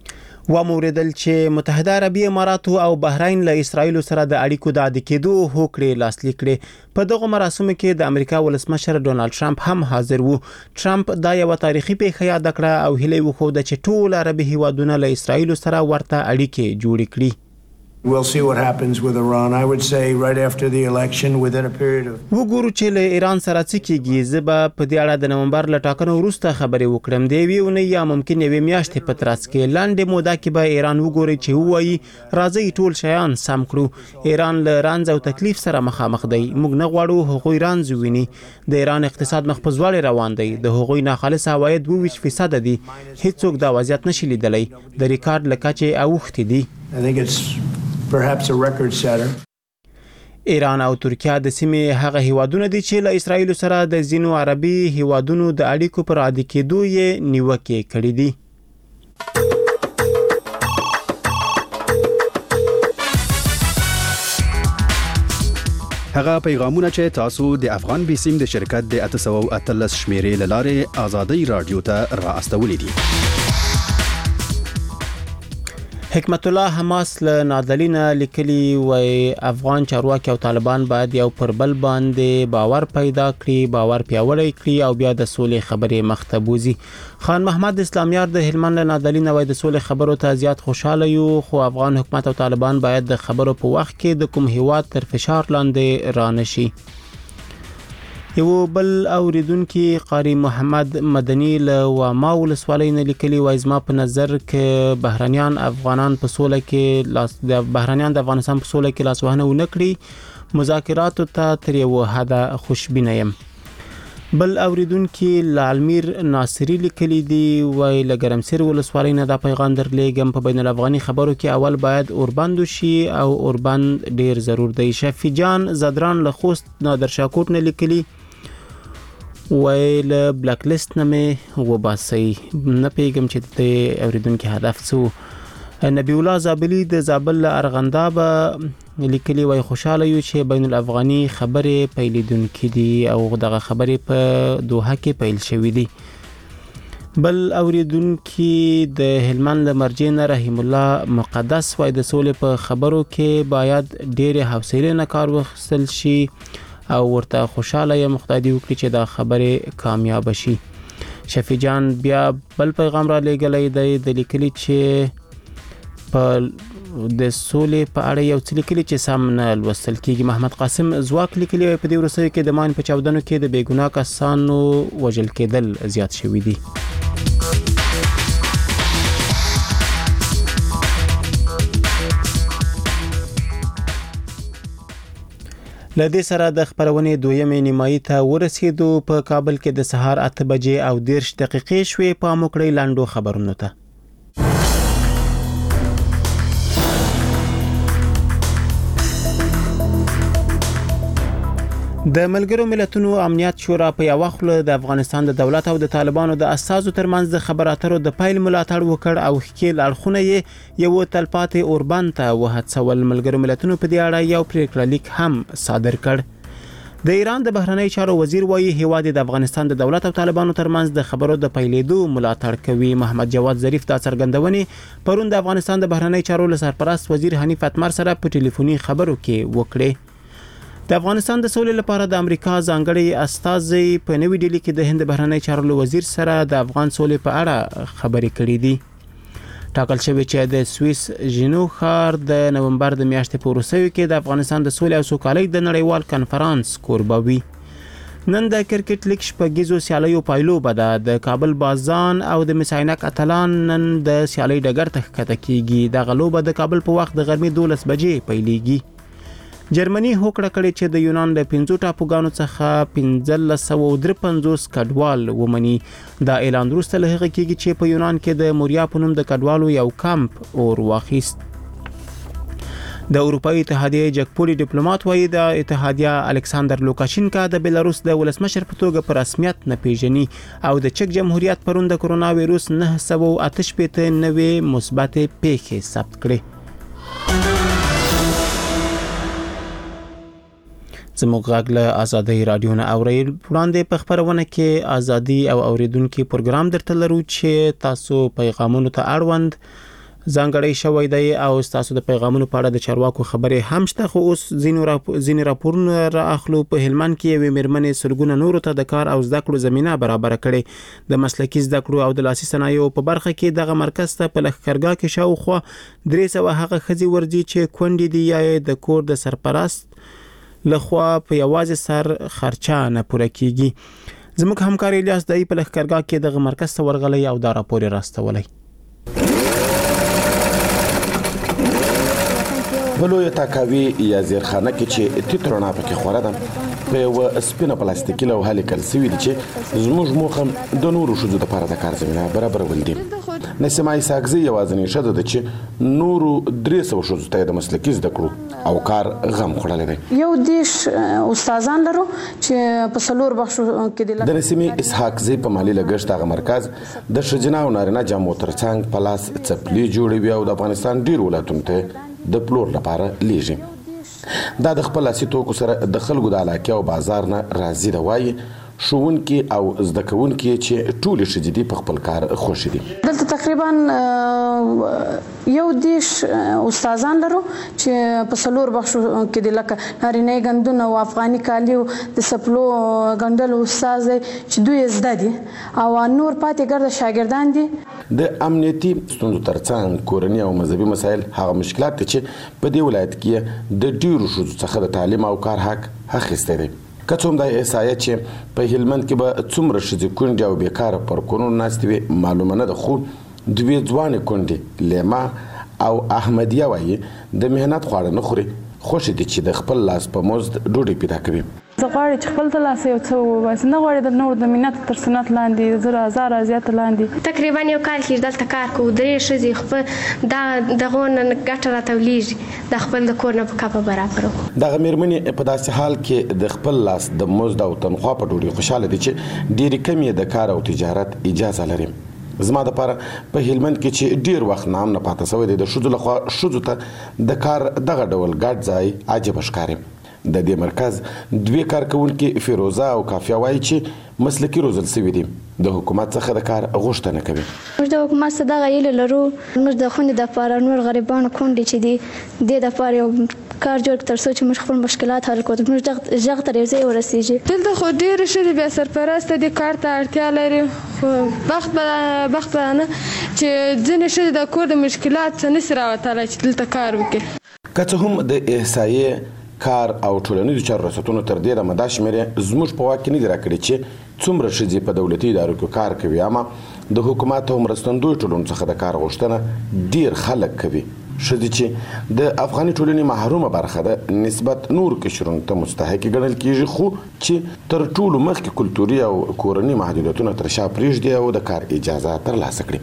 وموریدل چې متحده عربي اماراتو او بحرین له اسرائیل سره د اړیکو د عادي کېدو هوکړې لاسلیک کړې. په دغه مراسمو کې د امریکا ولسمشر ډونالد ټرمپ هم حاضر وو. ټرمپ دا یو تاریخي پیښه یاد کړه او هیله وکړه چې ټول عربي هیوادونه له اسرائیل سره ورته اړیکې جوړې کړي. We'll see what happens with Iran. I would say right after the election within a period of وګورو چې له ایران سره څه کیږي. زه به په دې اړه د نومبر له ټاکنو وروسته خبرې وکړم. د یوې اونۍ یا ممکن یوې میاشتې په ترڅ کې لاندې موده کې به ایران وګوري چې وایي راځي ټول شیان سم کړو. ایران له رنځ او تکلیف سره مخامخ دی. موږ نه غواړو هغوی رنځ وویني. د ایران اقتصاد مخ په ځوړې روان دی. د هغوی ناخالص عواید 22% دي. هیڅوک دا وضعیت نشي لیدلی. د ریکارډ له کچې اوښتې دي. I think it's perhaps a record setter. ایران او ترکیه د سیمې هغه هیوادونه دي چې له اسرائیل سره د ځینو عربي هیوادونو د اړیکو پر عادي کېدو یې نیوکې کړې دي. هغه پیغامونه چې تاسو د افغان بیسیم د شرکت د 813 شمیرې لاره آزادۍ رادیو ته را استولې دي. حکمت الله حماس له نادلینه لیکلي وای افغان چارواکي او طالبان باید یو پر بل باندې باور پیدا کړي، باور پیاوړی کړي او بیا د سولې خبرې مخته بوزي. خان محمد اسلامیار د هلمند له نادلینه وای د سولې خبرو ته زیات خوشاله یو، خو افغان حکومت او طالبان باید د خبرو په وخت کې د کوم هیواد تر فشار لاندې رانشي. یو بل اوریدونکو قاری محمد مدنی له واما ولسوالۍ نه لیکلي وای زما په نظر کې بهرانيان افغانان په سوله کې د بهرانيان د افغانستان په سوله کې لاسوهنه ونکړي، مذاکرات ته تر یو حد خوشبینه یم. بل اوریدونکو لالمیر ناصری لیکلي دی وای لګرمسیر ولسوالۍ نه دا پیغام درلېږم په بین الافغاني خبرو کې اول باید اوربند شي او اوربند ډیر ضرور دی. شفیع جان زدران له خوست نادر شاکوټ نه لیکلي ویل بلیک لیست نه مې وباسي. نه پیغام چې د اوریدونکو هدف څه. نبی الله زابلی د زابل ارغنداب لیکلي وای خوشاله یو چې بین الافغاني خبرې پیلیدونکې دي او دغه خبرې په دوحه کې پیل شوې دي. بل اوریدونکي د هلمند لمرجین رحیم الله مقدس وای د سولې په خبرو کې باید ډېر حوصله نه کار واخیستل شي او ورته خوشاله یم خدای دې وکړي چې دا خبرې کامیاب شي. شفیع جان بیا بل پیغام را لېږلی دی د لیکلي چې په د سولې په اړه یو څه لیکلي چې سم نه لوستل کېږي. محمد قاسم ځواک لیکلي په دې وروستیو کې د ماین په چاودنو کې د بېګناه کسانو وژل کېدل زیات شوي دي. لدې سره د خبرونې دویمې نیمایي ته ورسېدو. په کابل کې د سهار 8 بجې او 10 دقیقې شوې. پام وکړئ لاندو خبرونو ته. د ملګرو ملتونو امنیت شورا په یو وخت د افغانستان د دولت او د طالبانو د اساسو ترمنځ د خبرو اترو د پایل ملاتړ وکړ او ښکیل اړخونه یې یو تلپاتې اوربند ته وهڅول. ملګرو ملتونو په دې اړه یو پریکړه لیک هم صادر کړ. د ایران د بهرنی چارو وزیر وایي هیواد د افغانستان د دولت او طالبانو ترمنځ د خبرو د پیلېدو ملاتړ کوي. محمد جواد ظریف دا څرګندونې پرون د افغانستان د بهرنی چارو سرپرست وزیر حنیف اتمر سره په ټلیفوني خبرو کې وکړې. د افغانستان د سولې لپاره د امریکا ځانګړي استازي په نوې ډیلي کې د هند بهرنی چارو وزیر سره د افغان سولې په اړه خبرې کړې دي. ټاکل شوی چې د سویس ژینو ښار د نومبر د میاشتې په وروستیو کې د افغانستان د سولې او سوکالۍ د نړیوال کنفرانس کوربه وي. نن د کرکټ لیګ شپږیزو سیالیو پایلوبه ده. د کابل بازان او د مساینک اتلان نن د سیالۍ ډګر ته ښکته کیږي. دغه لوبه د کابل په وخت د غرمې 12 بجې پیلېږي. جرمني هوکړه کړې چې د یونان له 5 ټاپوګانو څخه 1553 کډوال ومني. دا اعلان وروسته له هغه کېږي چې په یونان کې د موریا په نوم د کډوالو یو کمپ اور واخیست. د اروپایي اتحادیې جګپوړي ډیپلوماټ وایي د اتحادیه الکساندر لوکاشینکا د بیلاروس د ولسمشر په توګه په رسمیت نه پیژني او د چک جمهوریت پرون د کرونا وایروس 988 نوې مثبت پیښې ثبت کړې. زموږ غږ له آزادۍ رادیو نه اورئ. وړاندې په خبرونه کې ازادي او اوریدونکو پروګرام درته لرو چې تاسو پیغامونو ته اړوند ځانګړی شوی دی او تاسو د پیغامونو په اړه د چارواکو خبرې هم شته. خو اوس ځینې راپورونه را اخلو. په هلمند کې یوې مېرمنې سلګونه نورو ته د کار او زده کړو زمینه برابر کړې. د مسلکي زده کړو او د لاسي صنایعو په برخه کې دغه مرکز ته په لښکرګاه کې شاوخوا 300 هغه ښځې ورځي چې کونډې دي یا د کور د سرپرست لخوا په یوازې سر خرچه نه پوره کیږي. زموږ همکار الیاس دای په لښکرګاه کې دغه مرکز ته ورغلی او دا راپور راستولی. بلوی تاکاوی یا زیرخانه کې چې تیترونه پکې خوره ده په یو سپینه پلاستیکي لوحه لیکل سوي دي چې زموږ موخه د نورو ښځو دپاره د کار زمینه برابرول دي. نسیمه عیساقزي یوازینۍ ښځه ده چې نورو 300 ښځو ته د مسلکي زده کړو او کار غم خوړلی دی. یو دیش استادان لرو چې په څلور بخشو کې د نسیمې اسحاقزي په مالي لګښت هغه مرکز د ښځینه او نارینه جامو ترڅنګ په لاس څپلۍ جوړوي او د افغانستان ډېرو ولایتونو ته د پلور لپاره لیږي. دا د خپل لاسي توکو سره د خلکو د علاقې او بازار نه راضي ده. وایي ښوونکي او زده کوونکي چې ټولې ښځې دي په خپل کار خوښې دي. دلته تقریبا یو دیش استادان لرو چې په څلور بخشو کې دي لکه نارینه ګندونه او افغاني کالي او د سپلو ګندلو استاد چې دوی زده دي او نور پاتې ګرځي شاګردان دي. د امنیتي ستونزو ترڅنګ کورني او مذهبي مسایل هغه مشکلات دي چې په دې ولایت کې د ډیرو ښځو څخه د تعلیم او کار حق اخیستی دی. که څوم د احصایه چې په هلمند کې به څومره ښځې کونډې او بیکاره پر کورونو ناستې وي معلومه نه ده. خو دوې ځوانې کونډې لیما او احمدیه وایي د مهنت خواړه نه خوري، خوښې دي چې د خپل لاس په مزد ډوډۍ پیدا کوي. زه غواړم چې خپل د لاسه یو څه وباسم، نه غواړم د نور د منت تر سنت لاندې 1000 زیات لاندې. تقریبا یو کال کې دلته کار کوو، درې ښځې خپل دغه نه ګټه راټولیږي، د خپل د کور نه په کاپه برابرو. دغه مېرمنې په داسې حال کې د خپل لاس د مزد او تنخوا په ډوډۍ خوشحاله دي چې ډېرې کم یې د کار او تجارت اجازه لري. زما د لپاره په هلمند کې چې ډیر وخت نام نه پاتې شوی دی د ښځو لخوا ښځو ته د کار دغه ډول ګډ ځای عجیبه ښکاري. د دې مرکز دوی کارکونکي فیروزه او کافیه وایي چې مسلکي روزل شوي دي د حکومت څخه د کار غوښتنه کوي. موږ د حکومت څخه دغه هیله لرو موږ د خوندې دپاره نور غریبانو کونډې چې دي دې دپاره یو کار جوړ تر څو چې موږ خپل مشکلات حل کړو موږ غږ تر یو ځای ورسیږي. دلته خو ډېرې ښځې بیا سرپرسته دي کار ته اړتیا لري خو بخت به نه چې ځینې ښځې د کور د مشکلات څخه نشي راوتلی چې دلته کار وکړي. که څه هم د احصایې کار او ټولنیزو چارو ریاستونو تر ډیره مدا شمېرې زموږ په واک کې نه دي راکړي چې څومره ښځې په دولتي ادارو کې کار کوي اما د حکومت او مرستندویو ټولنو څخه د کار غوښتنه ډیر خلک کوي. ښځې چې د افغاني ټولنې محرومه برخه ده نسبت نور قشرونو ته مستحق ګڼل کیږي خو چې تر ټولو مخکې کلتوري او کورني محدودیتونه تر شا پرېږدي او د کار اجازه ترلاسه کړي.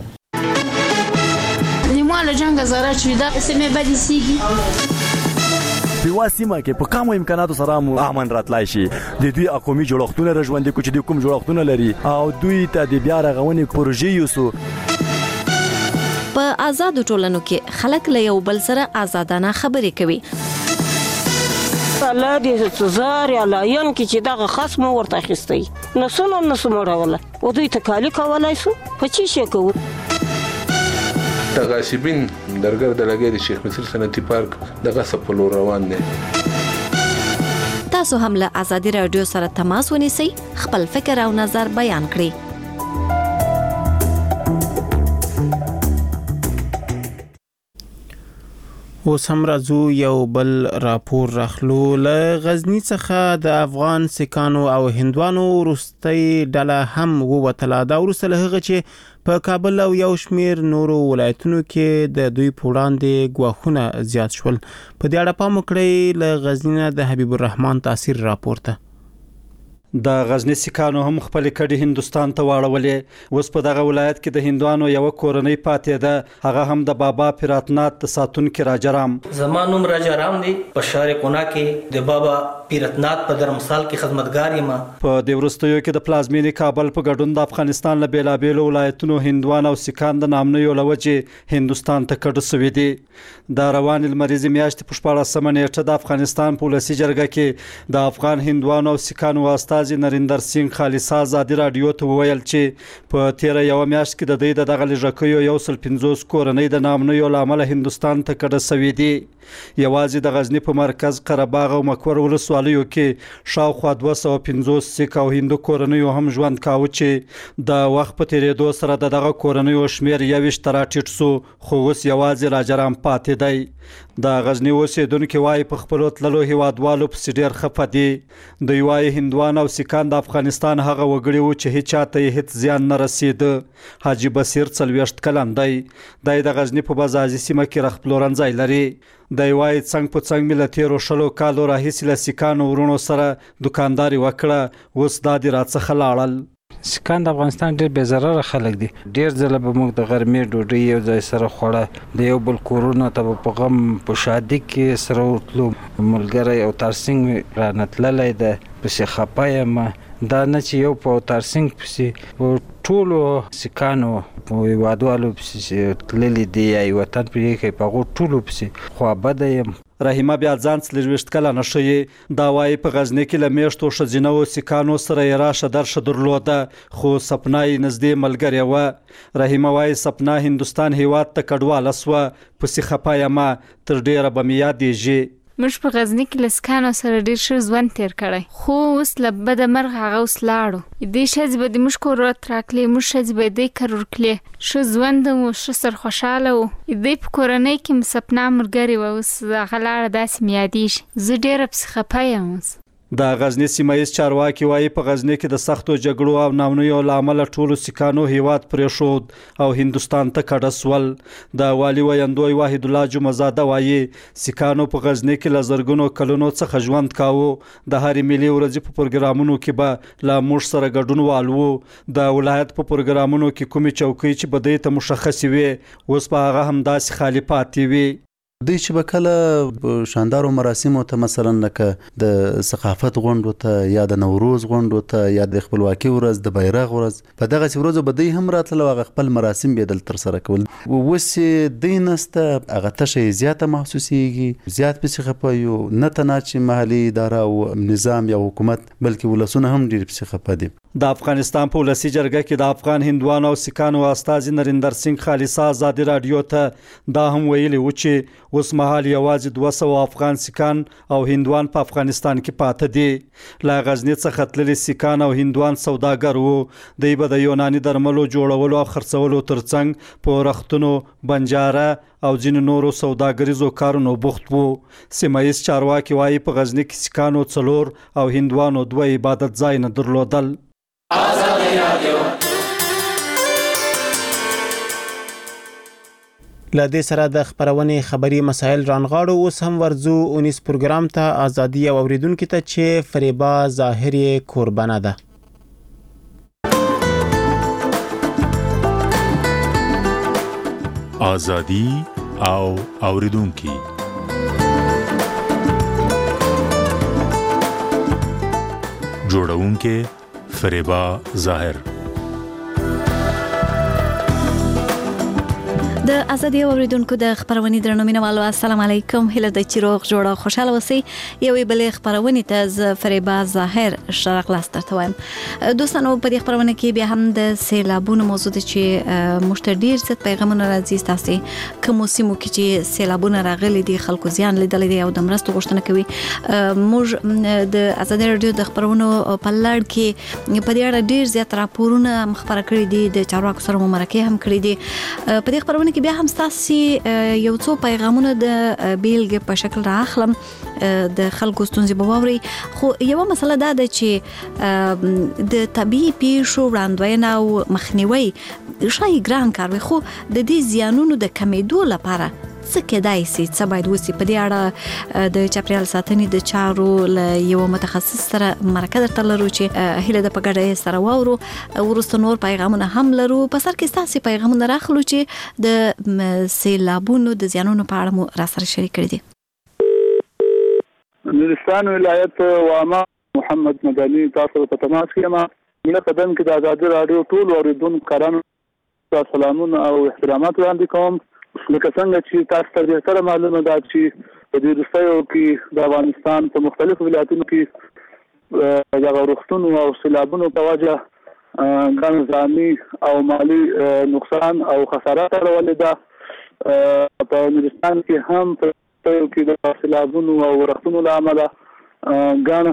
نیمه له جنګه زاره چې دا سیمې بدې سیږي په وا سیمه کې په کومو امکاناتو سره مو امن راتلای شي د دوی قومي جوړښتونه رژوندې کو چې د کوم جوړښتونه لري او دوی ته د بیا رغونې پروژې یوسو. په آزادو ټولنو کې خلک له یو بل سره آزادانه خبرې کوي. الله دې زار یا لاین کې چې دغه خصم ورته اخیستی نسونه مړوله او دوی ته کالي کولای سو په چی شي کوو. د غاصبین درګر د لګي د شیخ مصر صنعتي پارک دغه سپلو روان دي. تاسو هم له آزادي رادیو سره تماس ونیسئ خپل فکر او نظر بیان کړئ. اوس هم راځو یو بل راپور راخلو. له غزنی څخه د افغان سکانو او هندوانو وروستۍ ډله هم ووتله. دا وروسته له هغه چې په کابل او یو شمیر نورو ولایتونو کې د دوی په وړاندې ګواښونه زیات شول. په دې اړه پام وکړئ. له غزنی د حبیب الرحمن تاثیر راپورته. د غزنی سکانو هم خپل کډي هندستان ته واړولې. اوس په دغه ولایت کې د هندوانو یو کورنۍ پاتې ده هغه هم د بابا پیراتنات ساتونکو راجرام. زمانوم راجرام دی په شهر قنا کې د بابا پیراتنات په درمسال کې خدمتګار یم. په دې وروستیو کې د پلازمینې کابل په ګډون د افغانستان له بیلابېلو ولایتونو هندوان او سکان د نامنیو لوجې هندستان ته کډه سوي دي. د روان لمریزې میاشتې په 14 نیټه د افغانستان په ولسي جرګه کې د افغان هندوان او سکان واسطه نریندر سنگ خالصا ازادي رادیو ته ویل چې په 13 یو میاشت کې د دې دغه لژکیو 150 کورنۍ د نامنیو لامل هندستان ته کډه سوي دي. یوازې د غزنی په مرکز قرهباغ او مکور ولسوالیو کې شاوخوا 250 سیک او هندو کورنیو هم ژوند کاوه چې د وخت په تیریدو سره دغه کورنیو شمیر 21 تر ټیټ سو خو اوس یوازې راجرام پاتې دی. د غزنی اوسیدونکو وايي په خپل تللو هیوادوالو په ډیر خفه دي. دوی وايي هندوان او سکان د افغانستان هغه وګړي وو چې هیڅ چاته هیڅ زیان نه رسید. حاجی بصیر 40 کلن دی. د غزنی په بازازي سیمه کې رخپلورنځای لري. د وايي څنګه په څنګه ملتي روشلو کالو راهیسې له سکانو ورونو سره دکانداري وکړه اوس د دې راڅخه لاړل. سکان د افغانستان ډېر بې ضرره خلک دي. ډېر ځله به موږ د غرمې ډوډۍ یو ځای سره خوړه د یو بل کورونه ته په غم په شادي کې سره وتلو ملګری او ترڅنګ رانتللی ده پسې خپه یم دا نه چې یو په ترڅنګ پسې په ټولو سکانو په هیوادوالو پسې تللي دي یا وطن پرې کوي په هغو ټولو پسې خوابده یم. رحیمه بیا ځان 40 کلنه ښځه دا وايي په غزنی کې له میاشتو ښځینه او سکانو سره یې راشه درشه درلوده خو سپنا یې نږدې ملګرې وه. رحیمه وايي سپنا هندستان هیواد ته کډواله سوه پسې خپه یم تر ډیره به مې یادېږي. موږ په غزنی کې له سکانو سره ډیر ښه ژوند تیر کړی خو اوس له بده مرغه هغه اوس لاړو. دې ښځې به د موږ کور راتراکلې موږ ښځې به دې کار ورکړې ښه ژوند مو ښه سرخوشحاله و. دې په کورنۍ کې مې سپنا ملګرې وه اوس هغه لاړه داسې مې یادېږي. زه ډیره پسې خفه یم اوس. د غزنی سیمایي چارواکي وايي په غزنی کې د سختو جګړو او نامنیو لامل ټولو سکانو هیواد پرېښود او هندستان ته کډه سول. د والي ویندوی واحد الله جمعزاده وايي سکانو په غزنی کې له زرګونو کلونو څخه ژوند کاوه. د هرې ملي ورځې په پروګرامونو کې به له موږ سره ګډون والو. د ولایت په پروګرامونو کې کومې چوکۍ چې بدې ته مشخصې وي اوس په هغه همداسې خالي پاتې وي. دوی چې به کله شاندارو مراسمو ته مثلا لکه د ثقافت غونډو ته یا د نوروز غونډو ته یا د خپلواکۍ ورځ د بیرغ ورځ په دغه ورځو به دوی هم راتلل او خپل مراسم به دل تر سره کول. اوس دوی نسته هغه تشه زیاته محسوسیږي، زیات پسې خپایو نه تنه چې محلي اداره او نظام یا حکومت بلکې ولسونه هم ډیر پسې خپه دي. د افغانستان په ولسی جرګه کې د افغان هندوانو او سکانو استازي نریندر سنگ خالصه ازادي رادیو ته دا هم ویلي و چې اوس مهال یوازې 200 افغان سکان او هندوان په افغانستان کې پاتې دي. لا غزنی څخه تللي سکان او هندوان سوداګر وو. دوی به د یوناني درملو جوړولو او خرڅولو ترڅنګ په رختونو، بنجاره او ځینو نورو سوداګریزو کارونو بوخت وو. سیمایي چارواکي وایي په غزنی کې سکانو 4 او هندوانو 2 عبادت ځای نه درلودل. لدې سره د خبرونې خبري مسایل رانغاړو. اوس هم ورزو 19 پروګرام ته ازادي او اوریدونکو ته چې فریبا ظاهری قربانه ده. ازادي او اوریدونکو جوړونکو فریبا ظاهر. د ازادي اوریدونکو د خبرونې درنو مینوالو السلام علیکم. هله د چیروغ جوړه خوشاله اوسئ. یوې بلې خبرونې ته ز فریبا ظاهر شرق لاستر ته وایم. دوستانو په دې خبرونه کې بیا هم د سیلابونو موضوع ده چې مشتر ډیر زیات پیغامونه راځي تاسو کوم سیمو کې چې سیلابونه راغلي دي خلکو زیان لیدل دي او د مرستو غوښتنه کوي. موږ د ازادي رادیو د خبرونو په لړ کې په دې اړه ډیر زیات راپورونه مخبره کړي دي، د چارواکو سره مرکه هم کړي دي. په دې خبرونه بیا هم تاسو یو څو پیغامونه د بیلګې په شکل راخلم د خلکو ستونزې به واوري. خو یو مسله دا ده چې د طبيعي پیښو وړاندوینه او مخنیوي شای ګران کار وي، خو د دې زیانونو د کمیدو لپاره څه کېدای شي څه باید وسی. په دې اړه د چاپریال ساتنې د چارو له یو متخصص سره مرکه درته لرو چې هله د پګړې سره واورو. ورسته نور پیغامونه هم لرو. په سر کې تاسو پیغامونه راخلو چې د سیلابونو د زیانونو په اړه مو را سره شریک کړی دي. نورستان ولایت وامه محمد مدني تاسو په تماس کې ما مله قدم کې د ازادي رادیو ټول اوریدونکو کارانو سلامونه او احترامات وړاندې کوم. لکه څنګه چې تاسو ته ډیره معلومه ده چې په دې وروستیو کې د افغانستان په مختلفو ولایتونو کې د غوښتنو او سیلابونو په وجه ګڼ ځاني او مالی نقصان او خسارات راولي ده. په نورستان کې هم په کې د سیلابونو او غوښتنو له امله ګڼ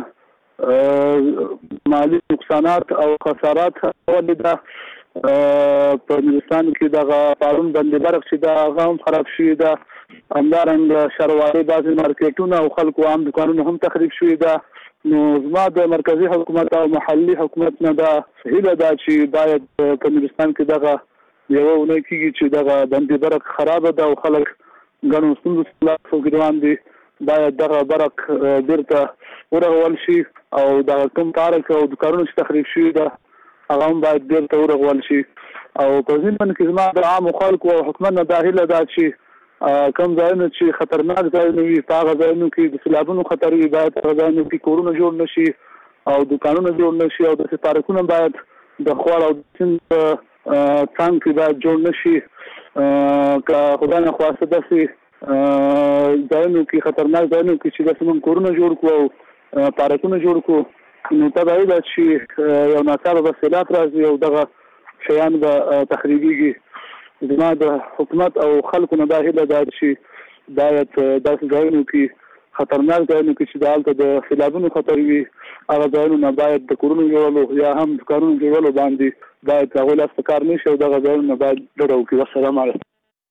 مالی نقصانات او خسارات راولي ده. په نورستان کې د پارون بندي برق چې د غام خراب شوی ده، همدارنګه شروالي بعضي مارکیټونه او خلکو عام دکانونه هم تخریب شوی ده. نو زما د مرکزی حکومت او محلي حکومت نه دا هیله ده چې باید په نورستان کې دغه یو ونه کېږي چې دغه بندي برق خراب ده او خلک ګڼو ستونزو سره روان دي. باید دغه برق بیرته ورغول شي او دغه کوم پارک او دکانونه چې تخریب شوی ده هغه هم باید بیرته ورغول شي. او په ځینو کې زما د عام خلکو او حکومت نه دا هیله ده چې کوم ځایونه چې خطرناک ځایونه وي په هغه ځایونو کې د سیلابونو خطر وي باید په ځایونو کې کورونه جوړ نشي او دکانونه جوړ نشي او د پارکونه باید د خوړ او سیند څنګه کې باید جوړ نشي. که خدای نه خواسته داسې ځایونو کې خطرناک ځایونو کې چې داسې موږ کورونه جوړ کړو او پارکونه جوړ کړو نو تبعی ده چې یو ناڅاپه به سیلاب راځي او دغه شیان به تخریبیږي. زما د حکومت او خلکو نه دا هیله ده چې باید داسې ځایونو کې خطرناک ځایونو کې چې دلته د سیلابونو خطر وي هغه ځایونو نه باید د کورونو جوړولو یا هم دکانونو جوړولو باندې باید هغوی لاس په کار نه شي او دغه ځایونو نه باید ډډه وکړي. والسلام علیکم.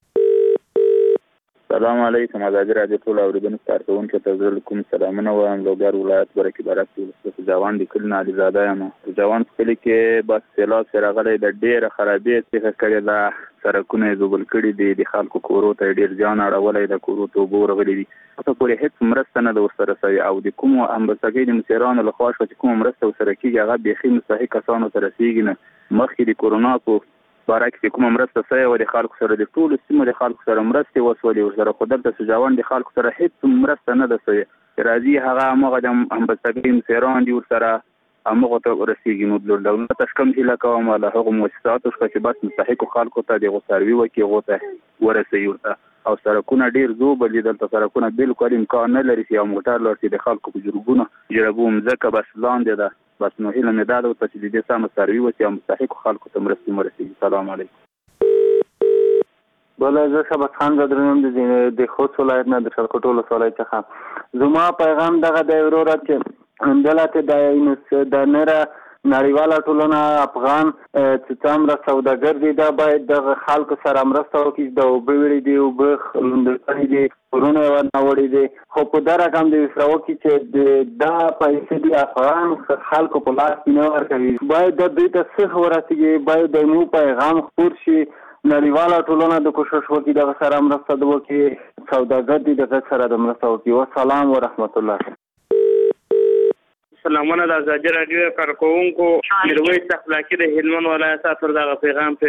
السلام علیکم. ازادي رادیو ټول اوریدونکو کارکونکو ته زه کوم سلامونه وایم. لوګر ولایت برکې برک ولسوالۍ جوان د کلی علي زاده یم. جوان کلی کې بس سیلاب سره غلې د ډېره خرابې څخه کړې ده، سرکونه زوبل کړي دي، د خلکو کورو ته ډېر ځان اړولې د کورو ته وګور غلي دي. تاسو پورې هیڅ مرسته نه د ورسره سوي او د کوم امبسګي د مسیرانو له خوا چې کوم مرسته ورسره کیږي هغه بيخي مستحق کسانو ته رسیږي نه. مخکې د کورونا په باره کې کومه مرسته سوې وه د خلکو سره د ټولو سیمو د خلکو سره مرستې وسولې ورسره، خو دلته سجاوان د خلکو سره هېڅ مرسته نه ده سوې چې راځي هغه همغه د همبستګۍ مسیران دي ورسره همغه ته ورسېږي. نو د دولت ته کوم هیله کوم له هغو مؤسساتو څخه چې بس مستحقو خلکو ته د هغو څاروي وکړي، هغو ته ورسوي ورته. او سړکونه ډېر زوبل دي دلته، سړکونه بالکل امکان نه لري چې یو موټر لاړ شي، د خلکو په جرګو مځکه بس لاندې ده. بس نو هیله مې دا ده ورته چې د دې سمه څاروي وکړي او مستحقو خلکو ته مرستې ورسېږي. سلام علیکم. بله زه شبت خان زدرنم د خوست ولایت نه د شلکوټو ولسوالۍ څخه. زما پیغام دغه دی وروره چې دلته د نره نړیواله ټولنه افغان چې څومره سوداګر دي دا باید دغه خلکو سره مرسته وکړي. د اوبه وړي دي، اوبه لوندل کړي دي، کورونه یې ورنوړي دي، خو په دا رقم د وسره وکړي چې دا پیسې د افغان خلکو په لاس کې نه ورکوي. باید د دوی ته څه ورسېږي، باید د مو پیغام خپور شي، نړیواله ټولنه د کوشش وکړي دغه سره مرسته وکړي، سوداګر دي دغه سره د مرسته وکړي. والسلام ورحمت الله. سلامونه د ازادي راډیو کارکونکو میرویس اخلاقي د هلمند ولایت تر دغه پیغام